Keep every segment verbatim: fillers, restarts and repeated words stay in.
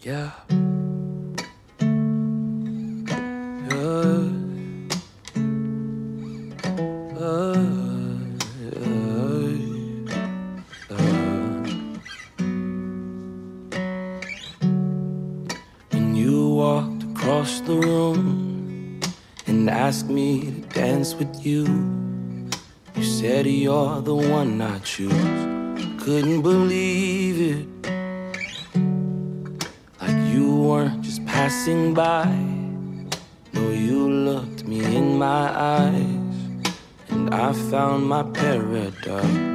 Yeah. Uh, uh, uh, When you walked across the room and asked me to dance with you, you said you're the one I choose. Couldn't believe it, like you weren't just passing by. No, you looked me in my eyes, and I found my paradise.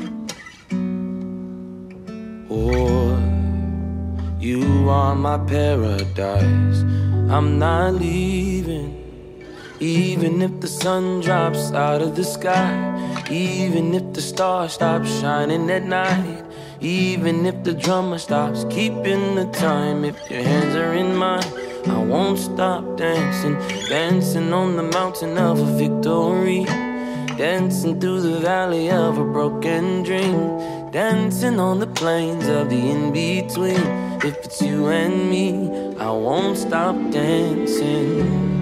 Oh, you are my paradise. I'm not leaving, even if the sun drops out of the sky, even if the stars stop shining at night, even if the drummer stops keeping the time. If your hands are in mine, I won't stop dancing, dancing on the mountain of a victory, dancing through the valley of a broken dream, dancing on the plains of the in-between. If it's you and me, I won't stop dancing.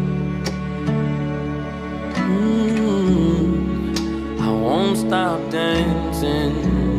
Mm, I won't stop dancing.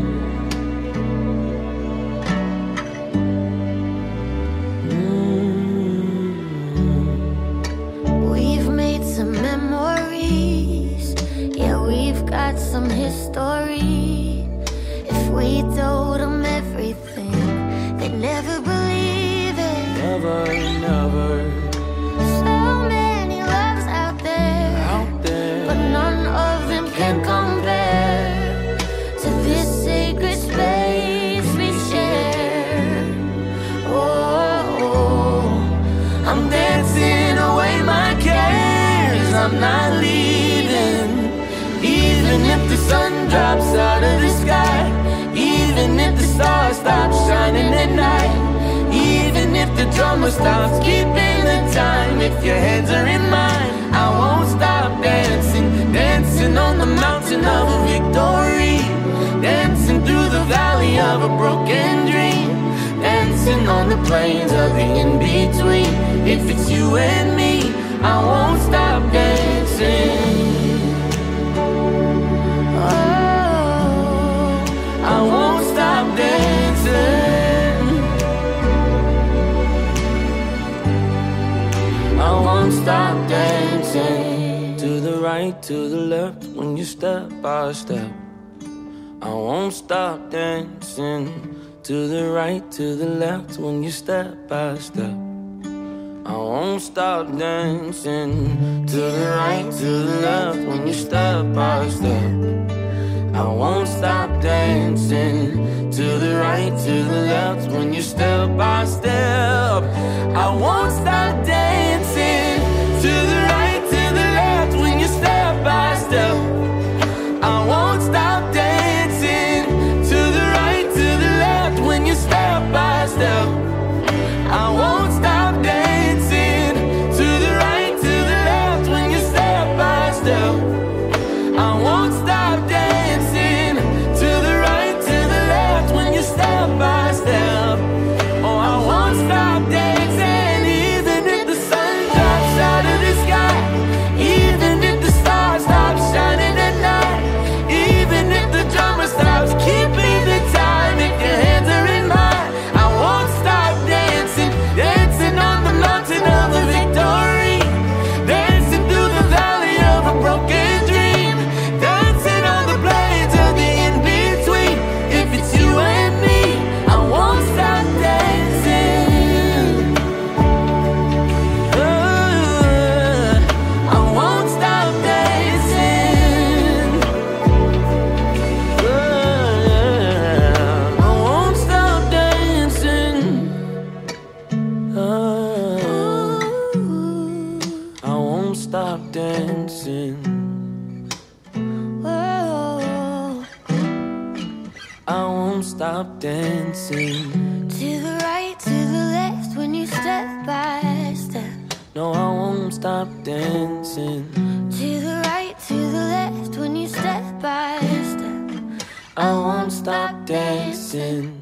Got some history. If we told them everything, they'd never believe it. Never, never. So many loves out there, out there, but none of them can compare to this sacred space we share. Oh, oh. I'm dancing away my cares. I'm not leaving, even if the sun drops out of the sky, even if the stars stop shining at night, even if the drummer stops keeping the time. If your hands are in mine, I won't stop dancing, dancing on the mountain of a victory, dancing through the valley of a broken dream, dancing on the plains of the in-between. If it's you and me, I won't stop dancing. I won't stop dancing. I won't stop dancing. To the right, to the left, when you step by step, I won't stop dancing. To the right, to the left, when you step by step, I won't stop dancing. To the right, to the left, when you step by step, I won't stop dancing. To the right, to the left, when you step by step, I won't stop dancing. To the right, to the left, when you step by step, I won't stop dancing. To the right, to the left, when you step by step, I won't stop dancing. To the right, to the left, when you step by step, I won't stop dancing. To the right, to the left, when you step by step, oh, I won't stop dancing. Even if the sun drops out of the sky, even if the stars stop shining at night, even if the drummer stops keeping the time. If your hands are in mine, I won't stop dancing, dancing on the mountain of a victory, dancing through the valley of a broken dream, dancing on the plains of the in-between. If it's you and me, I won't stop dancing. Uh, I won't stop dancing. Uh, I won't stop dancing. Uh, I won't stop dancing. oh. I won't stop dancing. To the right, to the left, when you step by step. No, I won't stop dancing. To the right, to the left, when you step by step. I won't stop dancing.